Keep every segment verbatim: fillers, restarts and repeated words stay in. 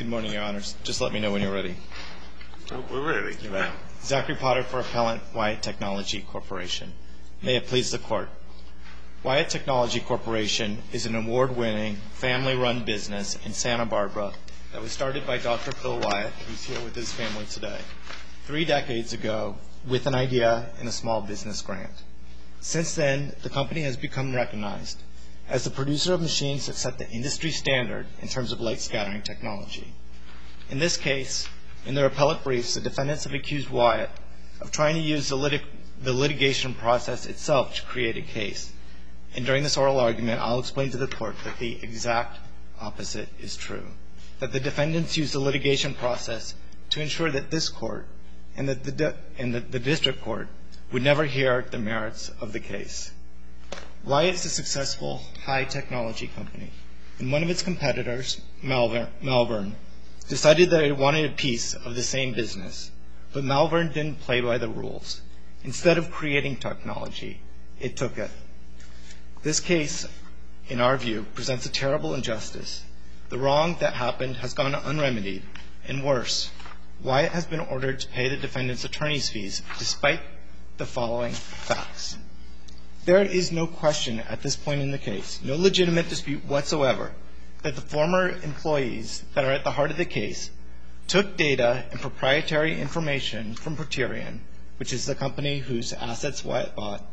Good morning, Your Honors. Just let me know when you're ready. Oh, we're ready. You're ready. Zachary Potter for Appellant, Wyatt Technology Corporation. May it please the Court. Wyatt Technology Corporation is an award-winning, family-run business in Santa Barbara that was started by Doctor Phil Wyatt, who's here with his family today, three decades ago with an idea in a small business grant. Since then, the company has become recognized as the producer of machines that set the industry standard in terms of light scattering technology. In this case, in their appellate briefs, the defendants have accused Wyatt of trying to use the, litig- the litigation process itself to create a case. And during this oral argument, I'll explain to the Court that the exact opposite is true, that the defendants use the litigation process to ensure that this Court and that the, di- and the, the District Court would never hear the merits of the case. Wyatt is a successful high-technology company, and one of its competitors, Malvern, Malvern, decided that it wanted a piece of the same business, but Malvern didn't play by the rules. Instead of creating technology, it took it. This case, in our view, presents a terrible injustice. The wrong that happened has gone unremedied, and worse, Wyatt has been ordered to pay the defendants' attorney's fees despite the following facts. There is no question at this point in the case, no legitimate dispute whatsoever, that the former employees that are at the heart of the case took data and proprietary information from Proterian, which is the company whose assets Wyatt bought,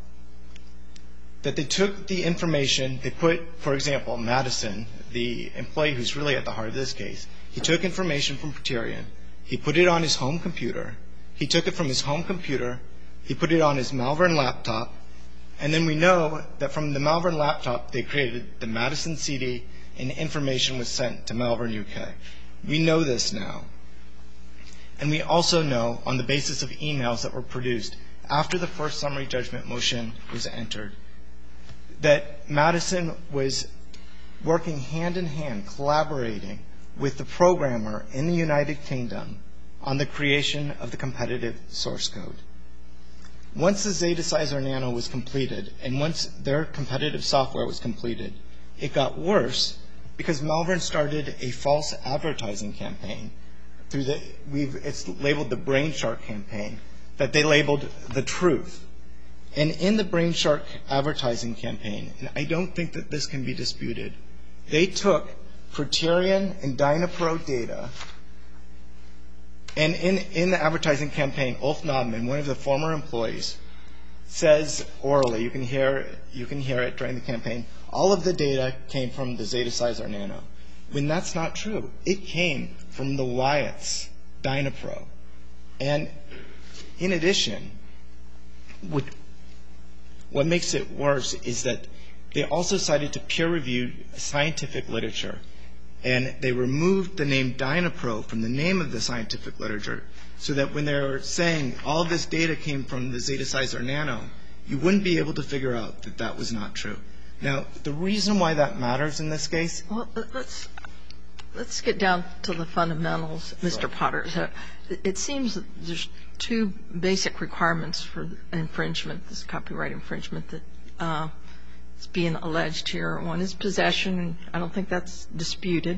that they took the information, they put, for example, Madison, the employee who's really at the heart of this case, he took information from Proterian, he put it on his home computer, he took it from his home computer, he put it on his Malvern laptop, and then we know that from the Malvern laptop, they created the Madison C D, and information was sent to Malvern, U K. We know this now. And we also know, on the basis of emails that were produced after the first summary judgment motion was entered, that Madison was working hand-in-hand, collaborating with the programmer in the United Kingdom on the creation of the competitive source code. Once the Zetasizer Nano was completed, and once their competitive software was completed, it got worse because Malvern started a false advertising campaign through the, we've, it's labeled the Brainshark campaign, that they labeled the truth. And in the Brainshark advertising campaign, and I don't think that this can be disputed, they took Proterian and Dynapro data, and in, in the advertising campaign, Ulf Nodman, one of the former employees, says orally, you can hear, you can hear it during the campaign, all of the data came from the Zetasizer Nano. When that's not true, it came from the Wyatts, Dynapro. And in addition, what, what makes it worse is that they also cited to peer-reviewed scientific literature, and they removed the name Dynapro from the name of the scientific literature so that when they were saying all this data came from the Zetasizer Nano, you wouldn't be able to figure out that that was not true. Now, the reason why that matters in this case... Well, let's, let's get down to the fundamentals, Mister Sure. Potter. So it seems that there's two basic requirements for infringement, this copyright infringement that uh, is being alleged here. One is possession. I don't think that's disputed.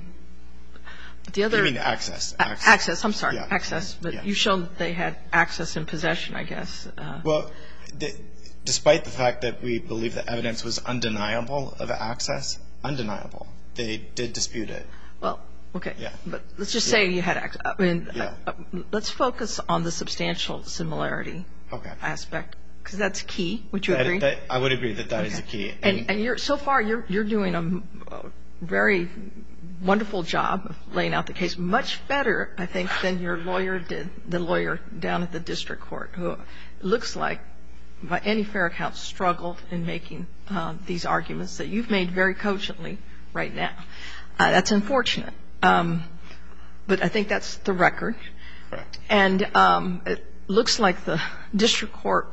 But the other, you mean access? Access. access I'm sorry, yeah. access. But yeah. you showed that they had access and possession, I guess. Uh, well, the, despite the fact that we believe the evidence was undeniable of access, undeniable, they did dispute it. Well, okay. Yeah. But let's just yeah. say you had access. I mean, yeah. uh, let's focus on the substantial similarity okay. aspect. Because that's key. Would you that, agree? That, I would agree that that okay. is a key. And, and, and you're, so far, you're, you're doing a, a very wonderful job of laying out the case. Much better, I think, than your lawyer did, the lawyer down at the district court, who looks like, by any fair account, struggled in making uh, these arguments that you've made very cogently right now. Uh, that's unfortunate. Um, but I think that's the record. Correct. And um, it looks like the district court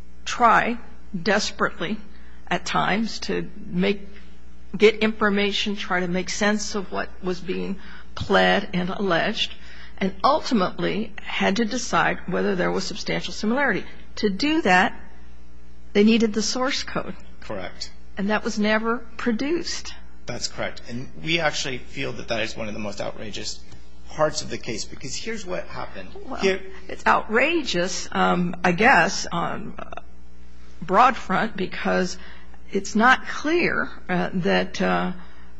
try desperately at times to make get information, try to make sense of what was being pled and alleged, and ultimately had to decide whether there was substantial similarity. To do that, they needed the source code. Correct. And that was never produced. That's correct. And we actually feel that that is one of the most outrageous parts of the case, because here's what happened. Well, Here, it's outrageous, um, I guess, on broad front, because it's not clear uh, that uh,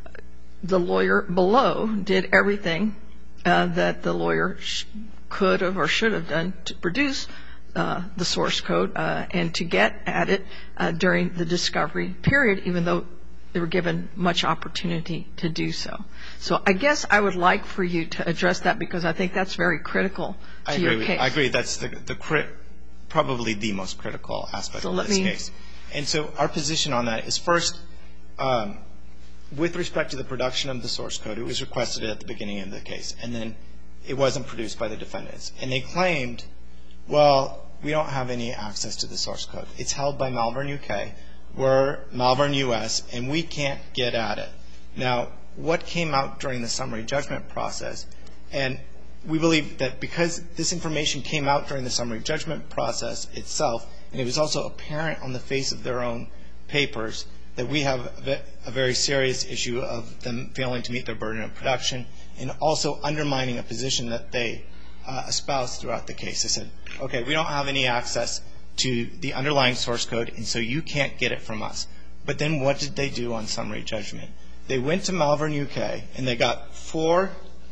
the lawyer below did everything uh, that the lawyer sh- could have or should have done to produce uh, the source code uh, and to get at it uh, during the discovery period, even though they were given much opportunity to do so. So I guess I would like for you to address that, because I think that's very critical to I your agree, case. I agree. That's the, the crit, probably the most critical aspect So of let this me- case. And so our position on that is, first, um, with respect to the production of the source code, it was requested at the beginning of the case, and then it wasn't produced by the defendants. And they claimed, well, we don't have any access to the source code. It's held by Malvern U K. We're Malvern U S, and we can't get at it. Now, what came out during the summary judgment process, and we believe that because this information came out during the summary judgment process itself, and it was also apparent on the face of their own papers, that we have a very serious issue of them failing to meet their burden of production and also undermining a position that they uh, espoused throughout the case. They said, okay, we don't have any access to the underlying source code, and so you can't get it from us. But then what did they do on summary judgment? They went to Malvern U K, and they got four,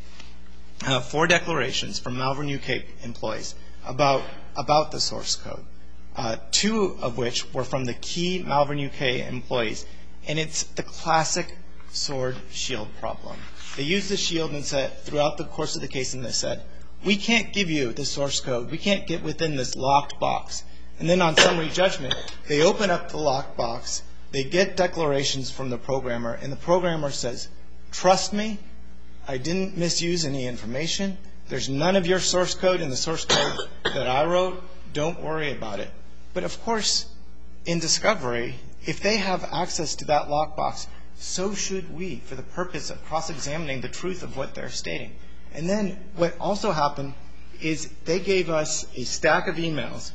uh, four declarations from Malvern U K employees about, about the source code. Uh, two of which were from the key Malvern U K employees. And it's the classic sword shield problem. They used the shield and said, throughout the course of the case, and they said, we can't give you the source code. We can't get within this locked box. And then on summary judgment, they open up the locked box, they get declarations from the programmer, and the programmer says, trust me, I didn't misuse any information. There's none of your source code in the source code that I wrote. Don't worry about it. But of course, in discovery, if they have access to that lockbox, so should we, for the purpose of cross-examining the truth of what they're stating. And then what also happened is they gave us a stack of emails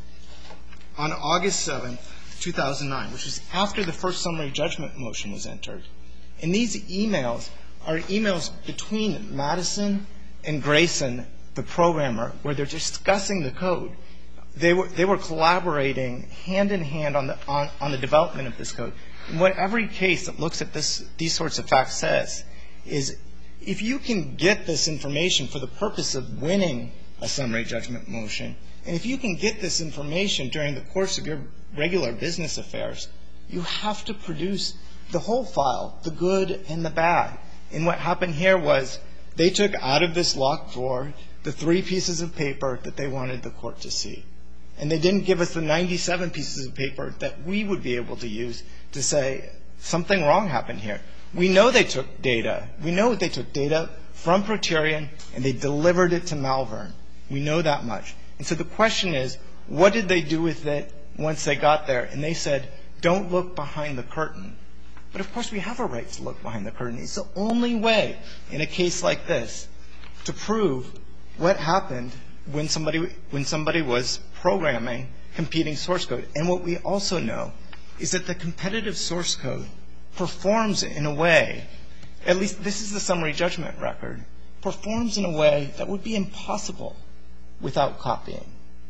on August seventh, two thousand nine, which was after the first summary judgment motion was entered. And these emails are emails between Madison and Grayson, the programmer, where they're discussing the code. They were, they were collaborating hand in hand on the, on, on the development of this code. And what every case that looks at this, these sorts of facts says is, if you can get this information for the purpose of winning a summary judgment motion, and if you can get this information during the course of your regular business affairs, you have to produce the whole file, the good and the bad. And what happened here was they took out of this locked drawer the three pieces of paper that they wanted the court to see. And they didn't give us the ninety-seven pieces of paper that we would be able to use to say something wrong happened here. We know they took data. We know they took data from Proterian and they delivered it to Malvern. We know that much. And so the question is, what did they do with it once they got there? And they said, don't look behind the curtain. But of course we have a right to look behind the curtain. It's the only way in a case like this to prove what happened when somebody, when somebody was programming competing source code. And what we also know is that the competitive source code performs in a way, at least this is the summary judgment record, performs in a way that would be impossible without copying.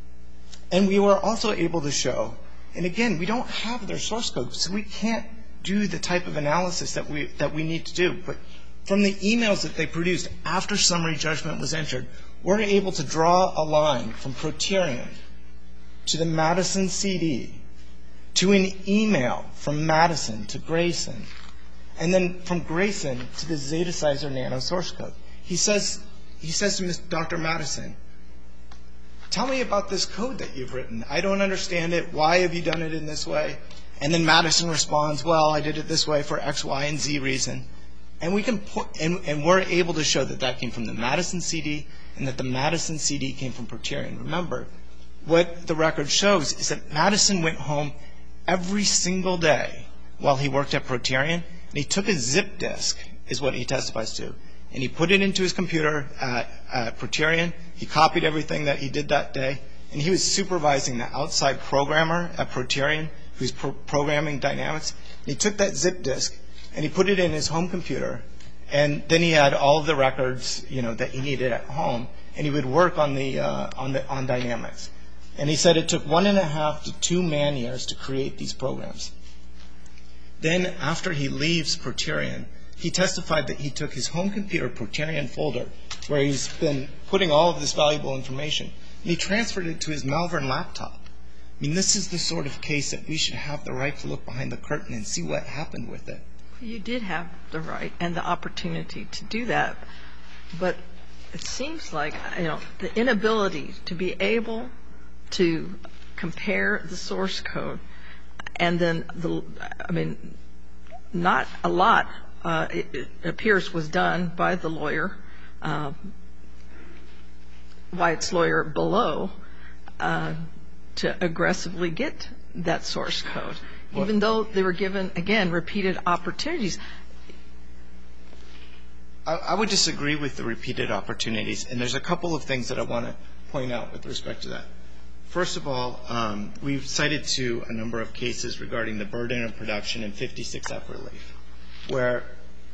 And we were also able to show, and again, we don't have their source code, so we can't do the type of analysis that we, that we need to do. But from the emails that they produced after summary judgment was entered, we're able to draw a line from Proterian to the Madison C D, to an email from Madison to Grayson, and then from Grayson to the Zetasizer Nano source code. He says, he says to Miz Doctor Madison, tell me about this code that you've written. I don't understand it. Why have you done it in this way? And then Madison responds, well, I did it this way for X, Y, and Z reason. And we can put, and, and we're able to show that that came from the Madison C D and that the Madison C D came from Proterian. Remember, what the record shows is that Madison went home every single day while he worked at Proterian, and he took a zip disk, is what he testifies to, and he put it into his computer at, at Proterian. He copied everything that he did that day, and he was supervising the outside programmer at Proterian who's pro- programming Dynamics. And he took that zip disk and he put it in his home computer, And then he had all of the records, you know, that he needed at home, and he would work on the uh, on the on Dynamics. And he said it took one and a half to two man years to create these programs. Then, after he leaves Proterian, he testified that he took his home computer Proterian folder, where he's been putting all of this valuable information, and he transferred it to his Malvern laptop. I mean, this is the sort of case that we should have the right to look behind the curtain and see what happened with it. You did have the right and the opportunity to do that, but it seems like, you know, the inability to be able to compare the source code, and then the, I mean, not a lot, uh, it, it appears, was done by the lawyer, uh, Wyatt's lawyer below, uh, to aggressively get that source code, well, even though they were given, again, repeated opportunities. I, I would disagree with the repeated opportunities, and there's a couple of things that I want to point out with respect to that. First of all, um, we've cited to a number of cases regarding the burden of production and fifty-six F relief, where,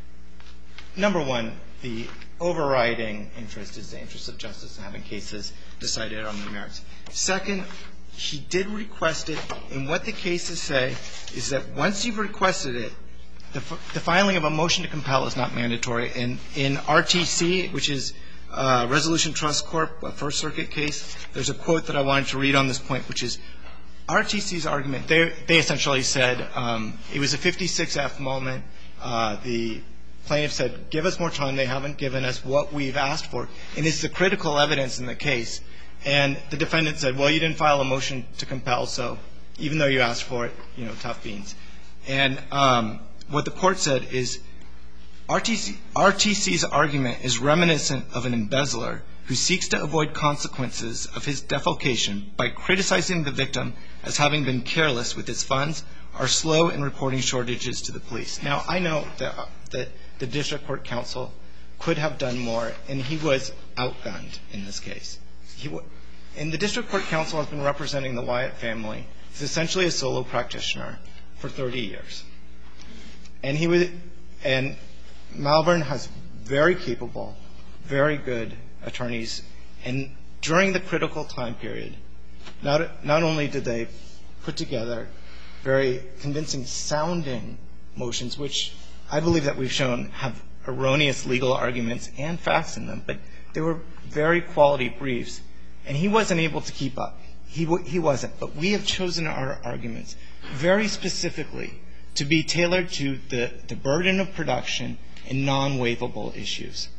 number one, the overriding interest is the interest of justice in having cases decided on the merits. Second, he did request it, and what the cases say is that once you've requested it, the, the filing of a motion to compel is not mandatory. And in R T C, which is uh, Resolution Trust Corp, a First Circuit case, there's a quote that I wanted to read on this point, which is R T C's argument. They, they essentially said um, it was a fifty-six F moment. Uh, the plaintiff said, give us more time. They haven't given us what we've asked for. And it's the critical evidence in the case. And the defendant said, well, you didn't file a motion to compel, so even though you asked for it, you know, tough beans. And um, what the court said is R T C, R T C's argument is reminiscent of an embezzler who seeks to avoid consequences of his defalcation by criticizing the victim as having been careless with his funds or slow in reporting shortages to the police. Now, I know that, uh, that the district court counsel could have done more, and he was outgunned in this case. He w- and the district court counsel has been representing the Wyatt family. He's essentially a solo practitioner for thirty years. And he was, and Malvern has very capable, very good attorneys. And during the critical time period, not, not only did they put together very convincing sounding motions, which I believe that we've shown have erroneous legal arguments and facts in them, but they were very quality briefs. And he wasn't able to keep up. He, w- he wasn't. But we have chosen our arguments very specifically to be tailored to the, the burden of production and non-waivable issues.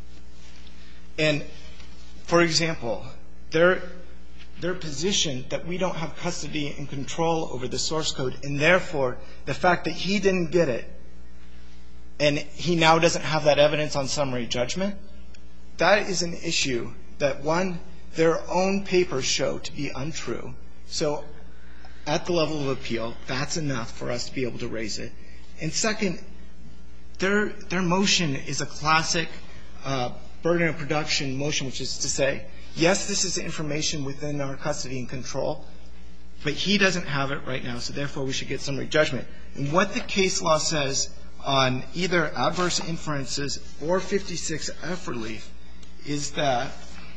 And, for example, their, their position that we don't have custody and control over the source code, and therefore the fact that he didn't get it and he now doesn't have that evidence on summary judgment, that is an issue that, one, their own papers show to be untrue. So at the level of appeal, that's enough for us to be able to raise it. And second, their, their motion is a classic uh, burden of production motion, which is to say, yes, this is information within our custody and control, but he doesn't have it right now, so therefore we should get summary judgment. And what the case law says on either adverse inferences or fifty-six F relief is that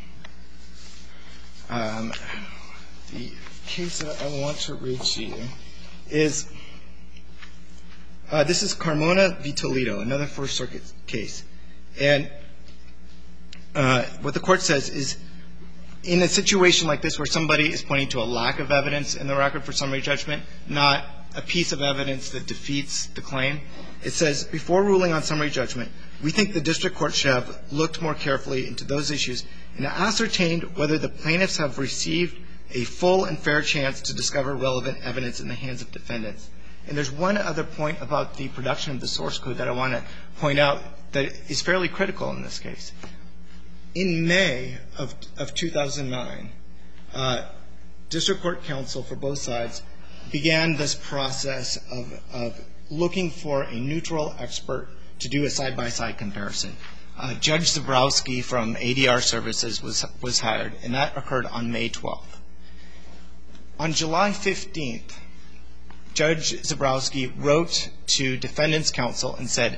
um, the case that I want to read to you is uh, this is Carmona v. Toledo, another First Circuit case. And uh, what the court says is, in a situation like this where somebody is pointing to a lack of evidence in the record for summary judgment, not a piece of evidence that defeats the claim, it says, before ruling on summary judgment, we think the district court should have looked more carefully into those issues and ascertained whether the plaintiffs have received a full and fair chance to discover relevant evidence in the hands of defendants. And there's one other point about the production of the source code that I want to point out that is fairly critical in this case. In May of, of two thousand nine, uh, district court counsel for both sides began this process of, of looking for a neutral expert to do a side-by-side comparison. Uh, Judge Zabrowski from A D R Services was, was hired, and that occurred on May twelfth. On July fifteenth, Judge Zabrowski wrote to defendants' counsel and said,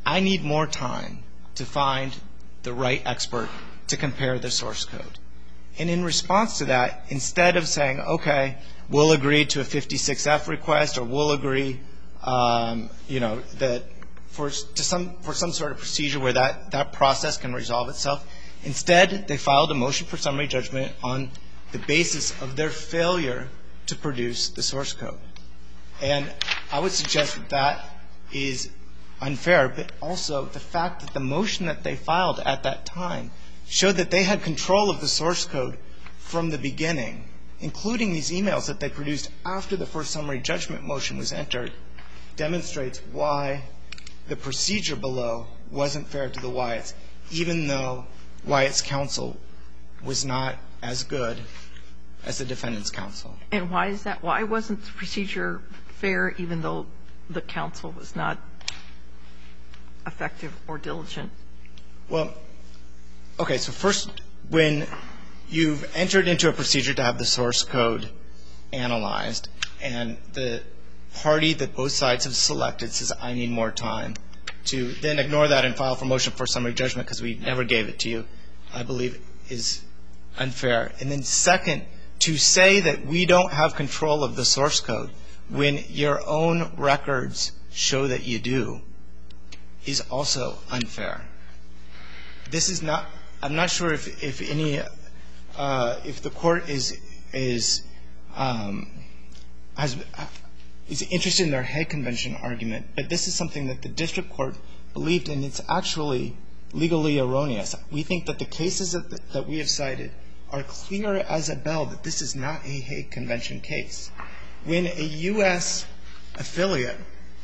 I need more time to find the right expert to compare the source code. And in response to that, instead of saying, okay, we'll agree to a fifty-six F request, or we'll agree, um, you know, that for to some for some sort of procedure where that, that process can resolve itself, instead they filed a motion for summary judgment on the basis of their failure to produce the source code. And I would suggest that that is unfair, but also the fact that the motion that they filed at that time showed that they had control of the source code from the beginning, including these emails that they produced after the first summary judgment motion was entered, demonstrates why the procedure below wasn't fair to the Wyatts, even though Wyatt's counsel was not as good as the defendant's counsel. And why is that? Why wasn't the procedure fair even though the counsel was not effective or diligent? Well, okay, so first, when you've entered into a procedure to have the source code analyzed, and the party that both sides have selected says, I need more time, to then ignore that and file for motion for summary judgment because we never gave it to you, I believe is unfair. And then second, to say that we don't have control of the source code when your own records show that you do is also unfair. This is not, I'm not sure if, if any, uh, if the court is, is, um, has, is interested in their Hague Convention argument, but this is something that the district court believed, and it's actually legally erroneous. We think that the cases that, that we have cited are clear as a bell that this is not a Hague Convention case. When a U S affiliate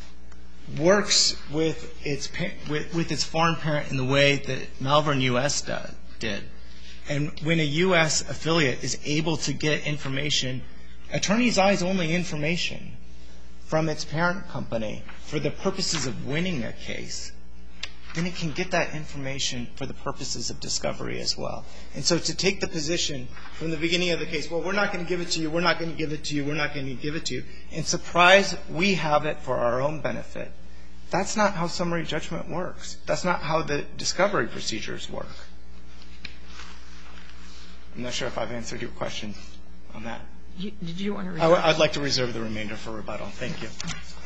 works with its, with, with its foreign parent in the way that Malvern U S does, did, and when a U S affiliate is able to get information, attorney's eyes only information from its parent company for the purposes of winning a case, then it can get that information for the purposes of discovery as well. And so to take the position from the beginning of the case, well, we're not going to give it to you, we're not going to give it to you, we're not going to give it to you, and surprise, we have it for our own benefit, that's not how summary judgment works. That's not how the discovery procedures work. I'm not sure if I've answered your question on that. You, did you want to reserve? I'd like to reserve the remainder for rebuttal. Thank you.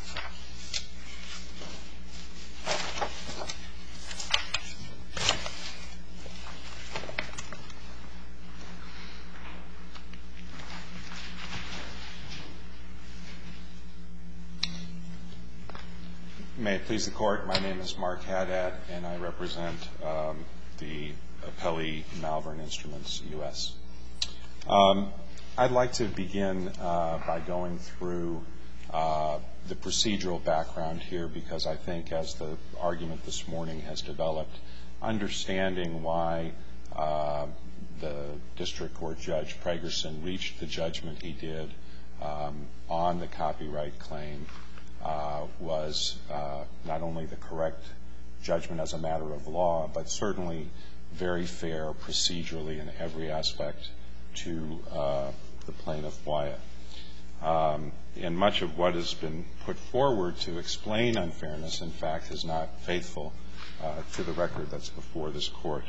May it please the Court, my name is Mark Haddad, and I represent um, the appellee Malvern Instruments U S Um, I'd like to begin uh, by going through uh, the procedural background here, because I think as the argument this morning has developed, understanding why uh, the district court judge Pragerson reached the judgment he did um, on the copyright claim uh, was uh, not only the correct judgment as a matter of law, but certainly very fair procedurally in every aspect to uh, the plaintiff Wyatt. Um, and much of what has been put forward to explain unfairness, in fact, is not faithful uh, to the record that's before this Court.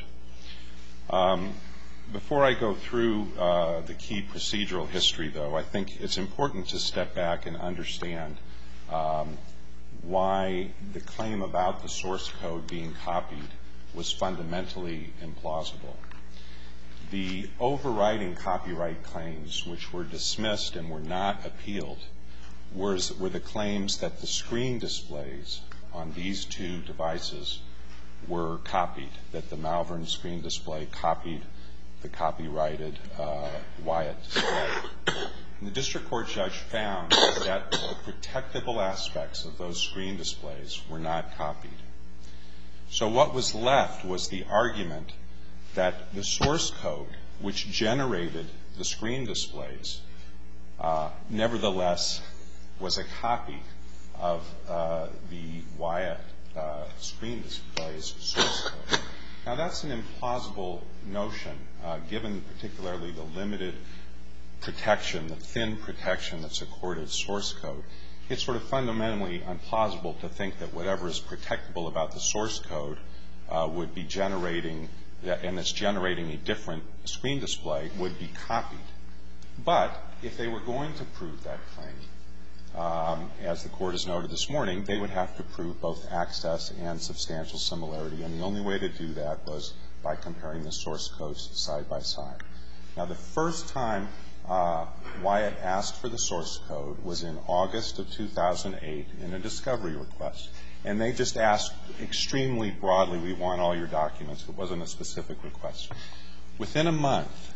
Um, before I go through uh, the key procedural history, though, I think it's important to step back and understand um, why the claim about the source code being copied was fundamentally implausible. The overriding copyright claims, which were dismissed and were not appealed, were, were the claims that the screen displays on these two devices were copied, that the Malvern screen display copied the copyrighted uh, Wyatt display. And the district court judge found that the protectable aspects of those screen displays were not copied. So what was left was the argument that the source code, which generated the screen displays, uh, nevertheless was a copy of uh, the Wyatt uh, screen display's source code. Now, that's an implausible notion, uh, given particularly the limited protection, the thin protection that's accorded source code. it's sort of fundamentally implausible to think that whatever is protectable about the source code uh, would be generating, and it's generating a different screen display, would be copied. But if they were going to prove that claim, um, as the Court has noted this morning, they would have to prove both access and substantial similarity, and the only way to do that was by comparing the source codes side by side. Now, the first time uh, Wyatt asked for the source code was in August of two thousand eight in a discovery request, and they just asked extremely broadly, we want all your documents. It wasn't a specific request. Within a month,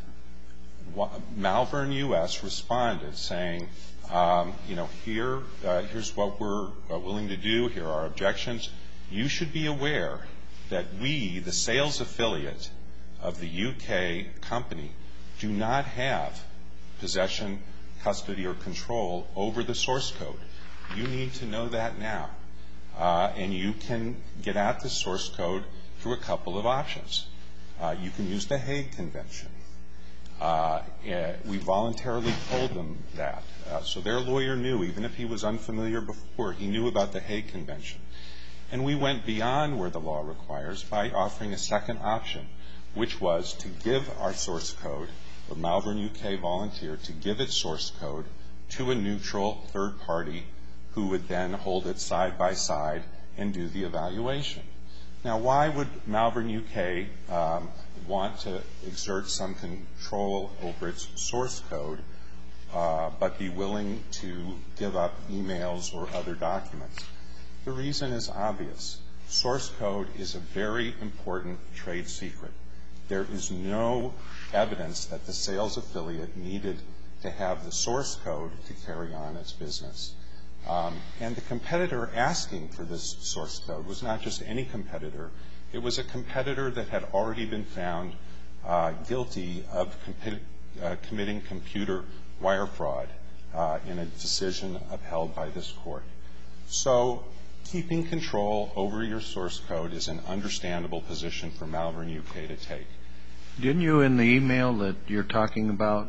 Malvern U S responded saying, um, you know, here, uh, here's what we're uh, willing to do. Here are our objections. You should be aware that we, the sales affiliate of the U K company, do not have possession, custody, or control over the source code. You need to know that now. Uh, and you can get at the source code through a couple of options. Uh, you can use the Hague Convention. Uh, we voluntarily told them that. Uh, so their lawyer knew, even if he was unfamiliar before, he knew about the Hague Convention. And we went beyond where the law requires by offering a second option, which was to give our source code, the Malvern U K volunteered to give its source code to a neutral third party who would then hold it side by side and do the evaluation. Now, why would Malvern U K um, want to exert some control over its source code uh, but be willing to give up emails or other documents? The reason is obvious. Source code is a very important trade secret. There is no evidence that the sales affiliate needed to have the source code to carry on its business. Um, and the competitor asking for this source code was not just any competitor. It was a competitor that had already been found uh, guilty of compi- uh, committing computer wire fraud uh, in a decision upheld by this court. So keeping control over your source code is an understandable position for Malvern U K to take. Didn't you, in the email that you're talking about,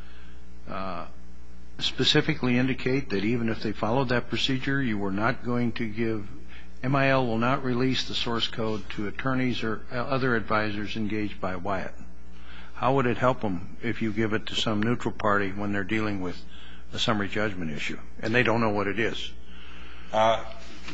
uh, specifically indicate that even if they followed that procedure, you were not going to give, M I L will not release the source code to attorneys or other advisors engaged by Wyatt? How would it help them if you give it to some neutral party when they're dealing with a summary judgment issue and they don't know what it is? Uh,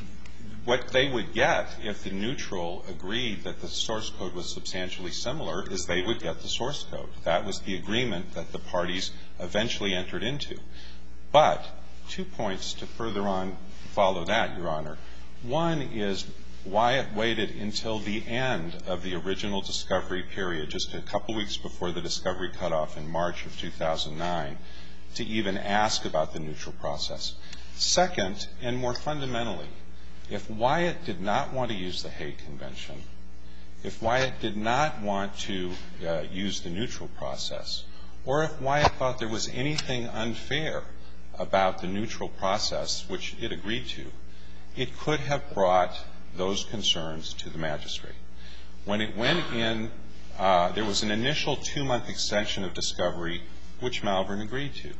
what they would get if the neutral agreed that the source code was substantially similar is they would get the source code. That was the agreement that the parties eventually entered into. But two points to further on follow that, Your Honor. One is Wyatt waited until the end of the original discovery period, just a couple weeks before the discovery cutoff in March of two thousand nine, to even ask about the neutral process. Second, and more fundamentally, if Wyatt did not want to use the Hague Convention, if Wyatt did not want to uh, use the neutral process, or if Wyatt thought there was anything unfair about the neutral process, which it agreed to, it could have brought those concerns to the magistrate. When it went in, uh, there was an initial two-month extension of discovery, which Malvern agreed to.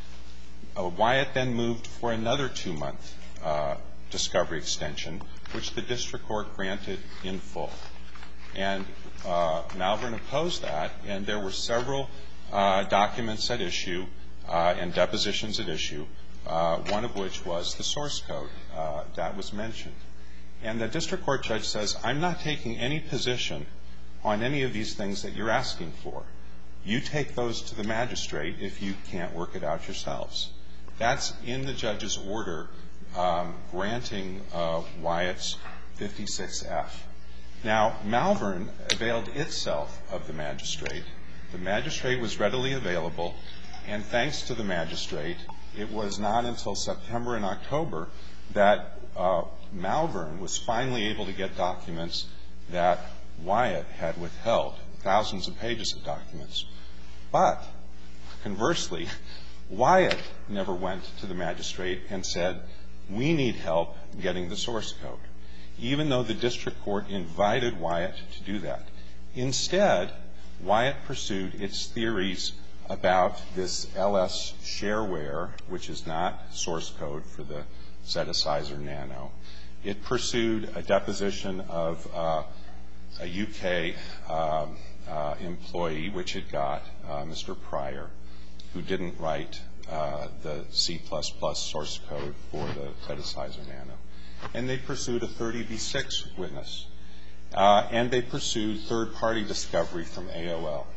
Uh, Wyatt then moved for another two-month uh, discovery extension, which the district court granted in full. And uh, Malvern opposed that, and there were several uh, documents at issue uh, and depositions at issue, uh, one of which was the source code uh, that was mentioned. And the district court judge says, I'm not taking any position on any of these things that you're asking for. You take those to the magistrate if you can't work it out yourselves. That's in the judge's order um, granting uh, Wyatt's fifty-six F. Now, Malvern availed itself of the magistrate. The magistrate was readily available, and thanks to the magistrate, it was not until September and October that uh, Malvern was finally able to get documents that Wyatt had withheld, thousands of pages of documents. But, conversely, Wyatt never went to the magistrate and said, we need help getting the source code, even though the district court invited Wyatt to do that. Instead, Wyatt pursued its theories about this L S shareware, which is not source code for the Zetasizer Nano. It pursued a deposition of uh, a U K um, uh, employee, which it got, uh, Mister Pryor, who didn't write uh, the C plus plus source code for the Zetasizer Nano. And they pursued a thirty B six witness. Uh, and they pursued third-party discovery from A O L.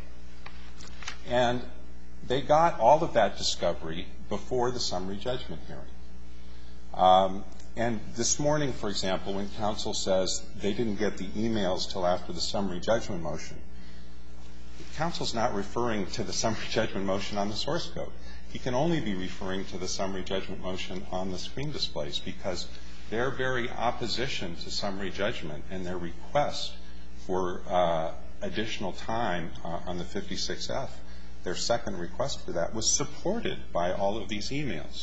And they got all of that discovery before the summary judgment hearing. Um, and this morning, for example, when counsel says they didn't get the emails till after the summary judgment motion, counsel's not referring to the summary judgment motion on the source code. He can only be referring to the summary judgment motion on the screen displays, because their very opposition to summary judgment and their request for uh, additional time uh, on the fifty-six F, their second request for that, was supported by all of these emails.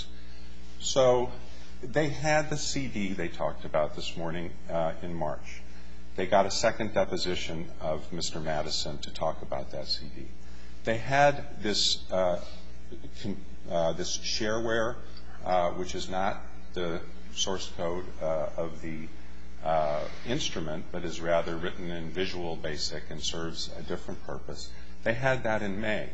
So they had the C D they talked about this morning uh, in March. They got a second deposition of Mister Madison to talk about that C D. They had this uh, con- uh, this shareware, uh, which is not the source code uh, of the uh, instrument, but is rather written in Visual Basic and serves a different purpose. They had that in May,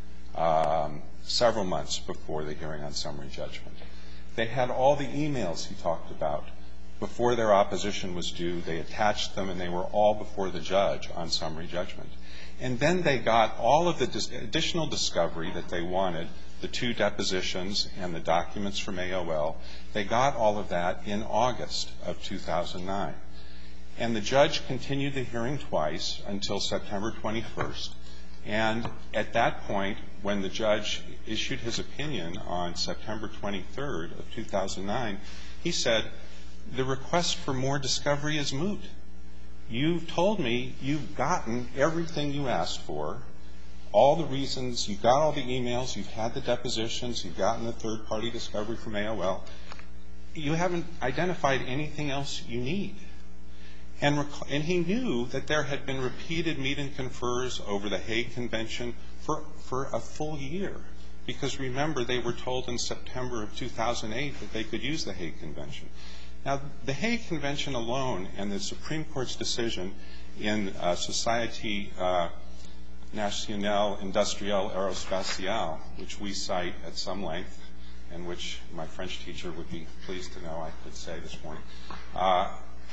um, several months before the hearing on summary judgment. They had all the emails he talked about before their opposition was due. They attached them, and they were all before the judge on summary judgment. And then they got all of the dis- additional discovery that they wanted, the two depositions and the documents from A O L. They got all of that in August of two thousand nine. And the judge continued the hearing twice until September twenty-first. And at that point, when the judge issued his opinion on September twenty-third of two thousand nine, he said, the request for more discovery is moot. You've told me you've gotten everything you asked for, all the reasons, you've got all the emails, you've had the depositions, you've gotten the third-party discovery from A O L. You haven't identified anything else you need. And, rec- and he knew that there had been repeated meet and confers over the Hague Convention for, for a full year. Because remember, they were told in September of two thousand eight that they could use the Hague Convention. Now, the Hague Convention alone and the Supreme Court's decision in uh, Société uh, Nationale Industrielle Aerospatiale, which we cite at some length, and which my French teacher would be pleased to know I could say this morning, uh,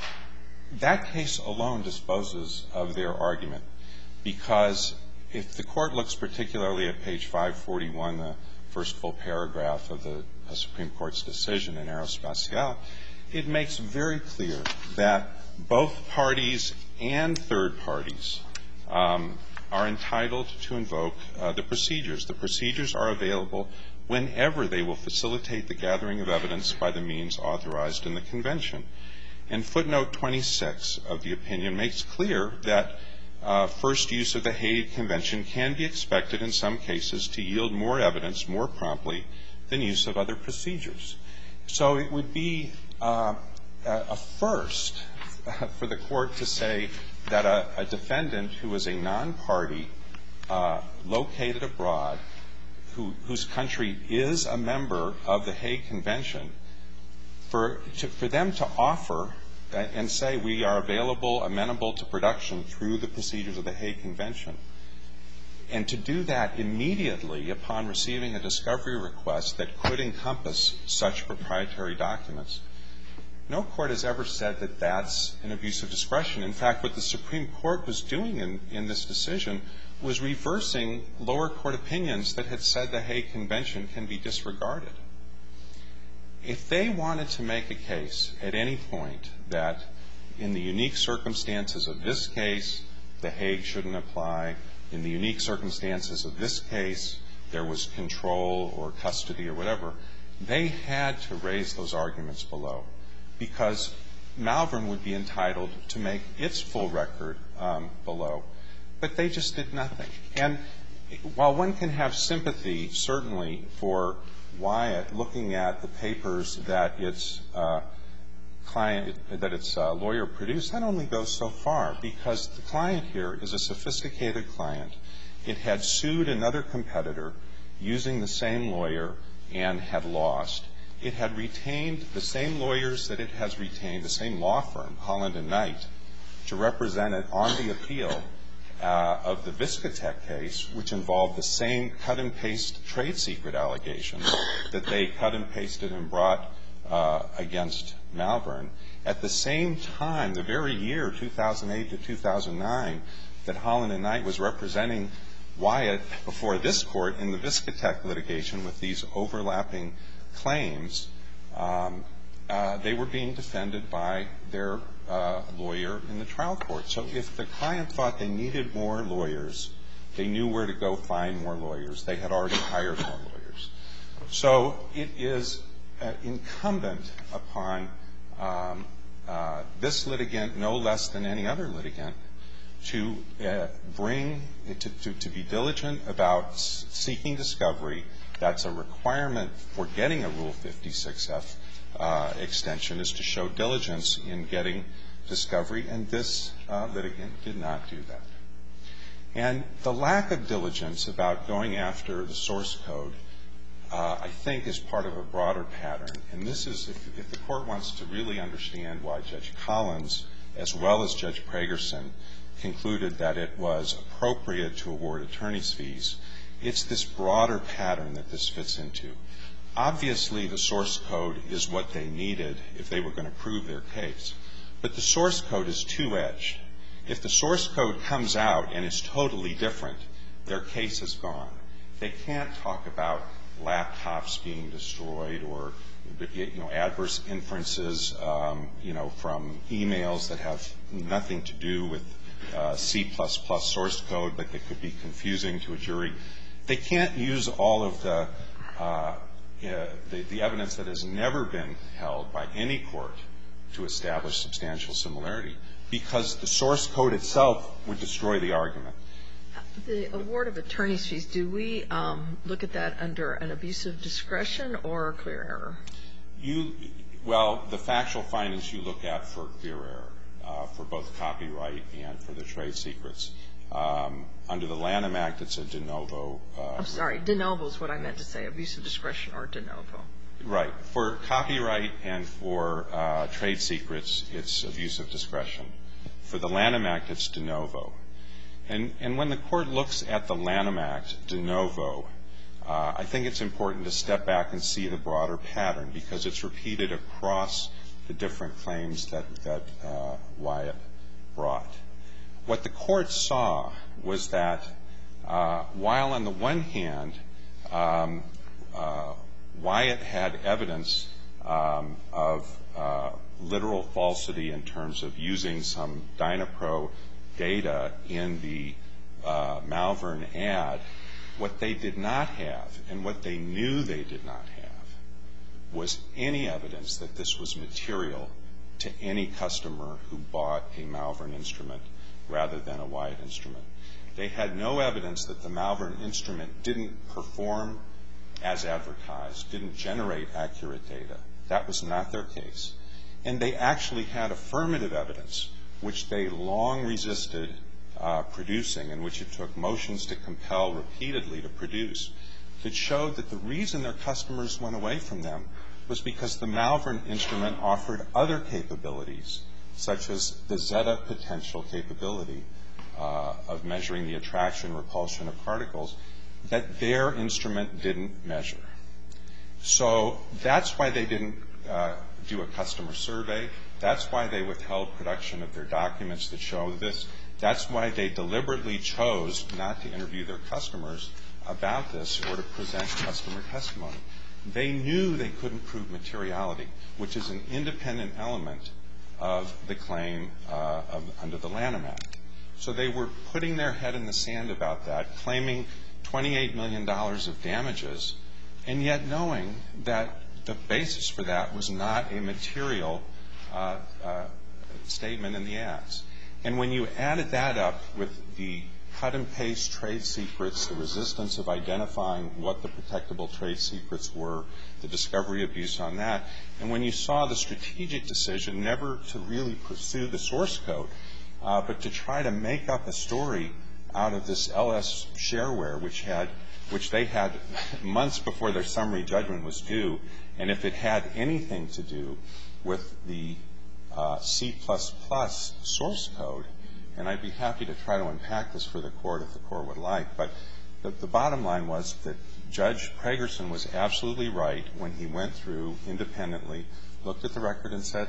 that case alone disposes of their argument. Because if the court looks particularly at page five forty-one, the first full paragraph of the uh, Supreme Court's decision in Aerospatiale, it makes very clear that both parties and third parties um, are entitled to invoke uh, the procedures. The procedures are available whenever they will facilitate the gathering of evidence by the means authorized in the convention. And footnote twenty-six of the opinion makes clear that uh, first use of the Hague Convention can be expected in some cases to yield more evidence more promptly than use of other procedures. So it would be uh, a first for the court to say that a, a defendant who is a non-party uh, located abroad, who, whose country is a member of the Hague Convention, for, to, for them to offer and say we are available, amenable to production through the procedures of the Hague Convention, and to do that immediately upon receiving a discovery request that could encompass such proprietary documents, no court has ever said that that's an abuse of discretion. In fact, what the Supreme Court was doing in, in this decision was reversing lower court opinions that had said the Hague Convention can be disregarded. If they wanted to make a case at any point that in the unique circumstances of this case, the Hague shouldn't apply, in the unique circumstances of this case, there was control or custody or whatever, they had to raise those arguments below, because Malvern would be entitled to make its full record um, below. But they just did nothing. And while one can have sympathy, certainly, for Wyatt looking at the papers that its uh, client, that its uh, lawyer produced, that only goes so far, because the client here is a sophisticated client. It had sued another competitor using the same lawyer and had lost. It had retained the same lawyers that it has retained, the same law firm, Holland and Knight, to represent it on the appeal uh, of the Viscotech case, which involved the same cut-and-paste trade secret allegations that they cut and pasted and brought uh, against Malvern. At the same time, the very year, two thousand eight to two thousand nine, that Holland and Knight was representing Wyatt before this court in the Viscotech litigation with these overlapping claims, um, uh, they were being defended by their uh, lawyer in the trial court. So if the client thought they needed more lawyers, they knew where to go find more lawyers. They had already hired more lawyers. So it is uh, incumbent upon um, uh, this litigant, no less than any other litigant, to uh, bring, to, to, to be diligent about s- seeking discovery. That's a requirement for getting a Rule fifty-six F uh, extension, is to show diligence in getting discovery, and this uh, litigant did not do that. And the lack of diligence about going after the source code, uh, I think, is part of a broader pattern. And this is, if, if the court wants to really understand why Judge Collins, as well as Judge Pragerson, concluded that it was appropriate to award attorney's fees, it's this broader pattern that this fits into. Obviously, the source code is what they needed if they were going to prove their case. But the source code is two-edged. If the source code comes out and is totally different, their case is gone. They can't talk about laptops being destroyed or you know, adverse inferences, um, you know, from emails that have nothing to do with uh, C plus plus source code, but that could be confusing to a jury. They can't use all of the, uh, uh, the, the evidence that has never been held by any court to establish substantial similarity, because the source code itself would destroy the argument. The award of attorney's fees, do we um, look at that under an abuse of discretion or clear error? You, well, the factual findings you look at for clear error, uh, for both copyright and for the trade secrets. Um, under the Lanham Act, it's a de novo. Uh, I'm sorry, de novo is what I meant to say, abuse of discretion or de novo. Right. For copyright and for uh, trade secrets, it's abuse of discretion. For the Lanham Act, it's de novo. And, and when the court looks at the Lanham Act de novo, uh, I think it's important to step back and see the broader pattern, because it's repeated across the different claims that, that uh, Wyatt brought. What the court saw was that uh, while on the one hand, um, uh, Wyatt had evidence um, of uh, literal falsity in terms of using some Dynapro data in the uh, Malvern ad, what they did not have and what they knew they did not have was any evidence that this was material to any customer who bought a Malvern instrument rather than a Wyatt instrument. They had no evidence that the Malvern instrument didn't perform as advertised, didn't generate accurate data. That was not their case. And they actually had affirmative evidence, which they long resisted uh, producing, and which it took motions to compel repeatedly to produce, that showed that the reason their customers went away from them was because the Malvern instrument offered other capabilities, such as the zeta potential capability uh, of measuring the attraction repulsion of particles, that their instrument didn't measure. So that's why they didn't uh, do a customer survey. That's why they withheld production of their documents that show this. That's why they deliberately chose not to interview their customers about this or to present customer testimony. They knew they couldn't prove materiality, which is an independent element of the claim uh, of, under the Lanham Act. So they were putting their head in the sand about that, claiming twenty-eight million dollars of damages, and yet knowing that the basis for that was not a material uh, uh, statement in the ads. And when you added that up with the cut and paste trade secrets, the resistance of identifying what the protectable trade secrets were, the discovery abuse on that, and when you saw the strategic decision never to really pursue the source code, uh, but to try to make up a story out of this L S shareware, which had, which they had months before their summary judgment was due, and if it had anything to do with the uh, C plus plus source code, and I'd be happy to try to unpack this for the court if the court would like, but the, the bottom line was that Judge Pragerson was absolutely right when he went through independently, looked at the record and said,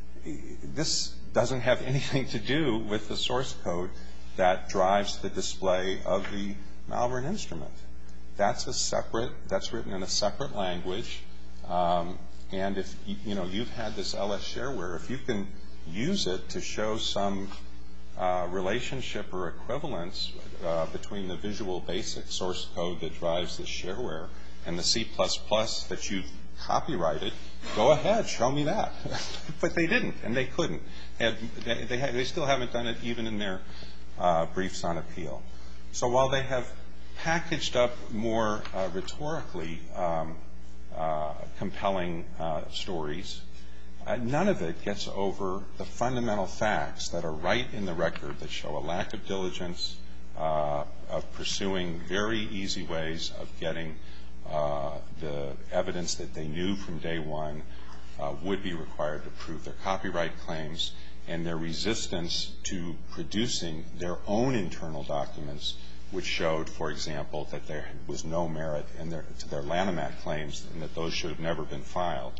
this doesn't have anything to do with the source code that drives the display of the Malvern instrument. That's a separate, that's written in a separate language, um, and if, you know, you've had this L S shareware, if you can use it to show some uh, relationship or equivalence uh, between the Visual Basic source code that drives the shareware and the C plus plus that you've copyrighted, go ahead, show me that. But they didn't, and they couldn't. They, they, they, they still haven't done it even in their uh, briefs on appeal. So while they have packaged up more uh, rhetorically um, uh, compelling uh, stories, uh, none of it gets over the fundamental facts that are right in the record that show a lack of diligence, uh, of pursuing very easy ways of getting uh, the evidence that they knew from day one uh, would be required to prove their copyright claims, and their resistance to producing their own internal documents, which showed, for example, that there was no merit in their, to their Lanham Act claims and that those should have never been filed.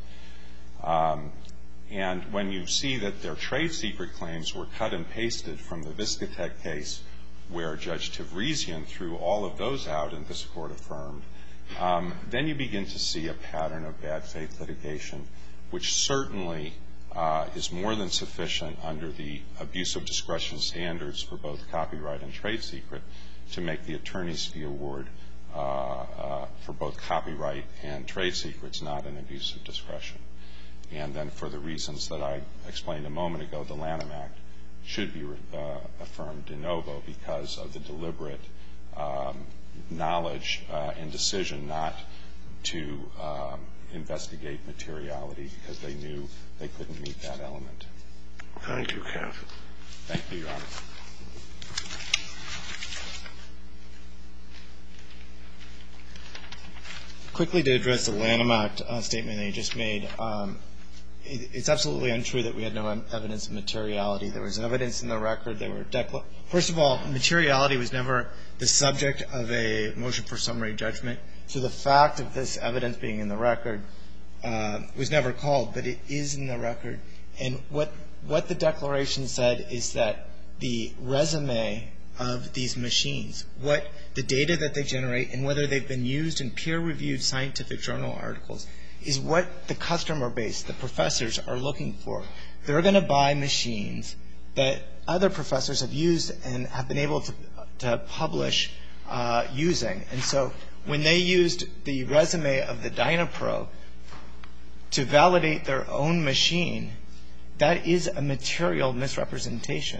Um, and when you see that their trade secret claims were cut and pasted from the Viscotech case, where Judge Tavrisian threw all of those out and this court affirmed, um, then you begin to see a pattern of bad faith litigation, which certainly Uh, is more than sufficient under the abuse of discretion standards for both copyright and trade secret to make the attorney's fee award uh, uh, for both copyright and trade secrets not an abuse of discretion. And then for the reasons that I explained a moment ago, the Lanham Act should be uh, affirmed de novo because of the deliberate um, knowledge uh, and decision not to um, investigate materiality because they knew they couldn't meet that element. Thank you, counsel. Thank you, Your Honor. Quickly to address the Lanham Act uh, statement that you just made, um, it, it's absolutely untrue that we had no evidence of materiality. There was evidence in the record. There were decla- First of all, materiality was never the subject of a motion for summary judgment. So the fact of this evidence being in the record uh, was never called, but it is in the record. And what what the declaration said is that the resume of these machines, what the data that they generate and whether they've been used in peer-reviewed scientific journal articles is what the customer base, the professors, are looking for. They're going to buy machines that other professors have used and have been able to, to publish uh, using. And so when they used the resume of the DynaPro to validate their own machine, that is a material misrepresentation.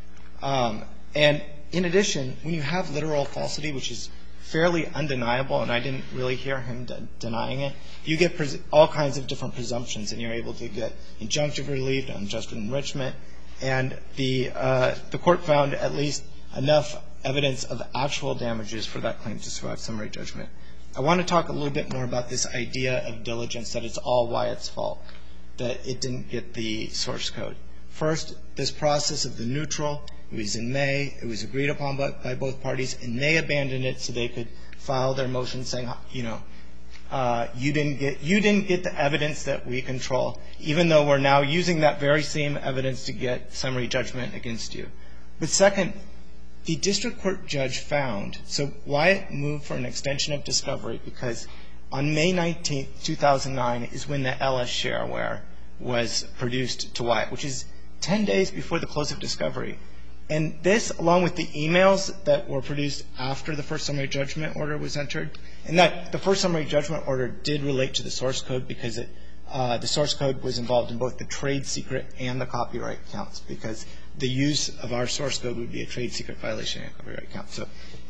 Um, and in addition, when you have literal falsity, which is fairly undeniable, and I didn't really hear him de- denying it, you get pres- all kinds of different presumptions, and you're able to get injunctive relief, unjust enrichment, and the uh, the court found at least enough evidence of actual damages for that claim to survive summary judgment. I want to talk a little bit more about this idea of diligence, that it's all Wyatt's fault, that it didn't get the source code. First, this process of the neutral, it was in May, it was agreed upon by, by both parties, and they abandoned it so they could file their motion saying, you know, uh, you didn't get you didn't get the evidence that we control, even though we're now using that very same evidence to get summary judgment against you. But second, the district court judge found, so Wyatt moved for an extension of discovery because on May nineteenth, two thousand nine is when the L S shareware was produced to Wyatt, which is ten days before the close of discovery. And this, along with the emails that were produced after the first summary judgment order was entered, and that the first summary judgment order did relate to the source code because it, uh, the source code was involved in both the trade secret and the copyright counts, because the use of our source code would be a trade secret violation and copyright count. So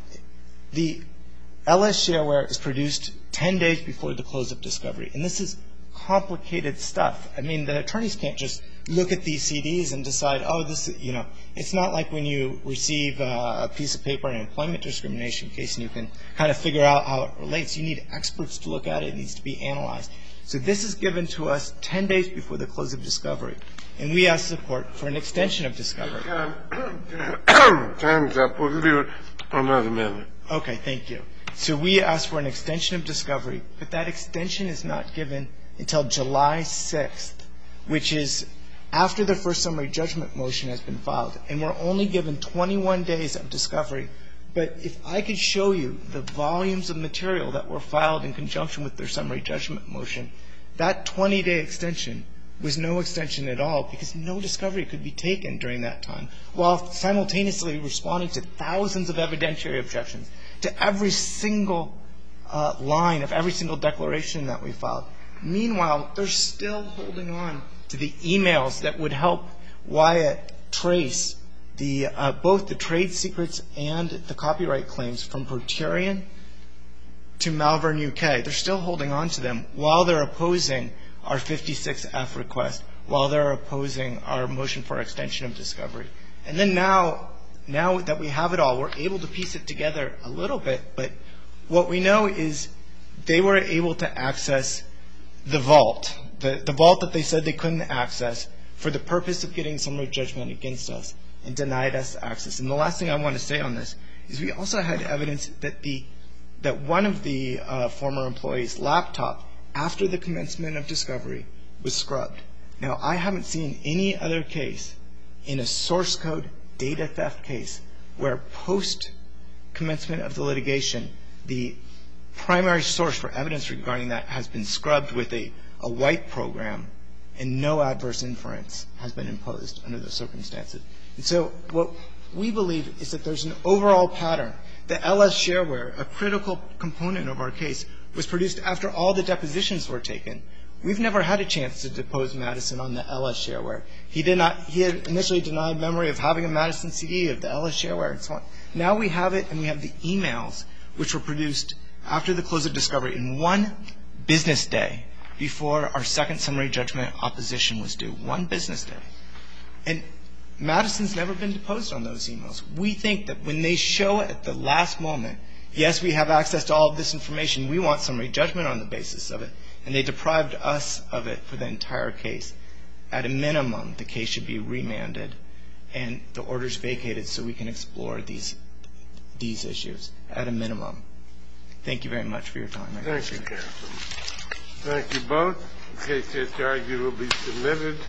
the L S shareware is produced ten days before the close of discovery. And this is complicated stuff. I mean, the attorneys can't just look at these C Ds and decide, oh, this, you know, it's not like when you receive uh, a piece of paper in an employment discrimination case and you can kind of figure out how it relates. You need experts to look at it. It needs to be analyzed. So this is given to us ten days before the close of discovery. And we ask the court for an extension of discovery. Time's up. We'll give you another minute. Okay, thank you. So we ask for an extension of discovery, but that extension is not given until July sixth, which is after the first summary judgment motion has been filed. And we're only given twenty-one days of discovery. But if I could show you the volumes of material that were filed in conjunction with their summary judgment motion, that twenty-day extension was no extension at all because no discovery could be taken during that time, while simultaneously responding to thousands of evidentiary objections to every single uh, line of every single declaration that we filed. Meanwhile, they're still holding on to the emails that would help Wyatt trace the uh, both the trade secrets and the copyright claims from Proterian to Malvern U K. They're still holding on to them while they're opposing our fifty-six F request, while they're opposing our motion for extension of discovery. And then now, now that we have it all, we're able to piece it together a little bit. But what we know is they were able to access the vault, the, the vault that they said they couldn't access for the purpose of getting summary judgment against us, and denied us access. And the last thing I want to say on this is we also had evidence that the that one of the uh, former employees' laptop, after the commencement of discovery, was scrubbed. Now, I haven't seen any other case in a source code data theft case where post-commencement of the litigation, the primary source for evidence regarding that has been scrubbed with a, a white program and no adverse inference has been imposed under those circumstances. And so what we believe is that there's an overall pattern. The L S shareware, a critical component of our case, was produced after all the depositions were taken. We've never had a chance to depose Madison on the L S shareware. He did not. He had initially denied memory of having a Madison C D of the L S shareware and so on. Now we have it, and we have the emails which were produced after the close of discovery in one business day before our second summary judgment opposition was due. One business day. And Madison's never been deposed on those emails. We think that when they show at the last moment, yes, we have access to all of this information, we want summary judgment on the basis of it, and they deprived us of it for the entire case. At a minimum, the case should be remanded and the orders vacated so we can explore these these issues at a minimum. Thank you very much for your time. I Thank you, counsel. Thank you both. The case is argued will be submitted.